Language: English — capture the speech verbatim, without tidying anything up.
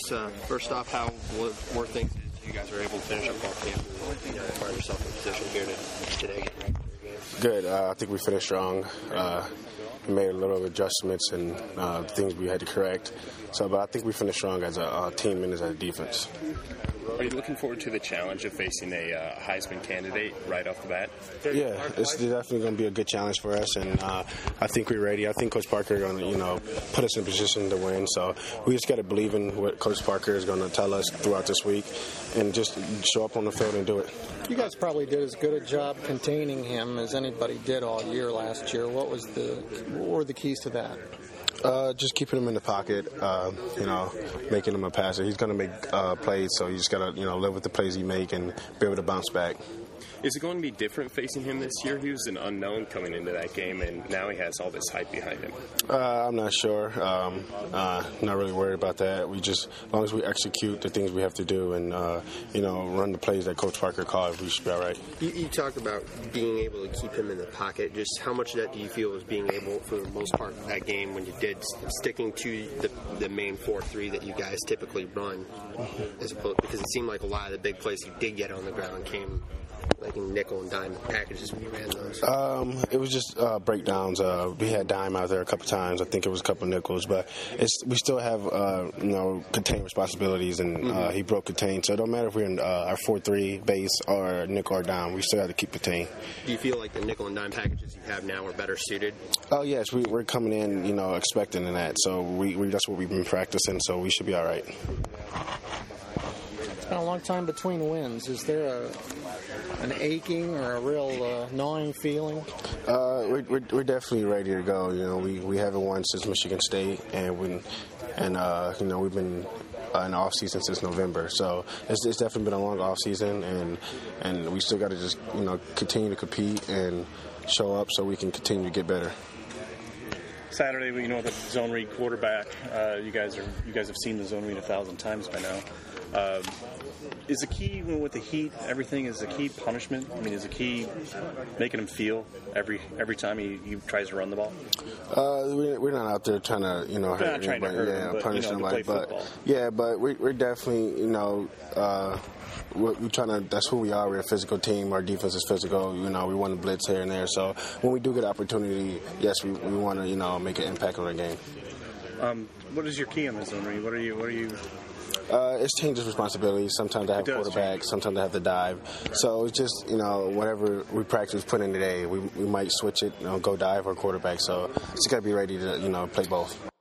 guess uh, first off, how were, were things as you guys were able to finish up fall camp and you know, find yourself in position here to, today? Good. Uh, I think we finished strong. Uh, we made a little adjustments and uh, things we had to correct. So, but I think we finished strong as a, a team and as a defense. Are you looking forward to the challenge of facing a uh, Heisman candidate right off the bat? Yeah, it's definitely going to be a good challenge for us, and uh, I think we're ready. I think Coach Parker is going to, you know, put us in position to win. So we just got to believe in what Coach Parker is going to tell us throughout this week, and just show up on the field and do it. You guys probably did as good a job containing him as anybody did all year last year. What was the what were the keys to that? Uh, just keeping him in the pocket, uh, you know, making him a passer. He's going to make uh, plays, so you just got to, you know, live with the plays he make and be able to bounce back. Is it going to be different facing him this year? He was an unknown coming into that game, and now he has all this hype behind him. Uh, I'm not sure. Um, uh, not really worried about that. We just, as long as we execute the things we have to do and, uh, you know, run the plays that Coach Parker called, we should be all right. You, you talked about being able to keep him in the pocket. Just how much of that do you feel was being able, for the most part of that game, when you did, sticking to the, the main four three that you guys typically run? As opposed, because it seemed like a lot of the big plays you did get on the ground came like in nickel and dime packages when you ran those? Um, it was just uh, breakdowns. Uh, we had dime out there a couple times. I think it was a couple nickels, but it's we still have uh, you know contain responsibilities, and mm-hmm. uh, he broke contain. So it don't matter if we're in uh, our four three base or nickel or dime. We still have to keep contain. Do you feel like the nickel and dime packages you have now are better suited? Oh yes, we, we're coming in, you know, expecting in that. So we, we that's what we've been practicing. So we should be all right. It's been a long time between wins. Is there a an aching or a real uh, gnawing feeling? Uh, we're, we're we're definitely ready to go. You know, we, we haven't won since Michigan State, and we and uh, you know we've been uh, in the off season since November. So it's, it's definitely been a long off season, and and we still got to just you know continue to compete and show up so we can continue to get better. Saturday, you know, the zone read quarterback. Uh, you guys are you guys have seen the zone read a thousand times by now. Uh, is the key with the heat? Everything is the key punishment. I mean, is the key making him feel every every time he, he tries to run the ball? Uh, we're, we're not out there trying to you know hurt anybody, yeah, him, but, punish you know, anybody, but football. yeah, but we, we're definitely you know. Uh, We're, we're trying to. That's who we are. We're a physical team. Our defense is physical. You know, we want to blitz here and there. So when we do get opportunity, yes, we, we want to. You know, make an impact on the game. Um, what is your key on the zone read? What are you? What are you? Uh, it's changes responsibilities. Sometimes I have quarterback. Change. Sometimes I have the dive. So it's just you know whatever we practice put in today, we we might switch it. You know, go dive or quarterback. So just got to be ready to you know play both.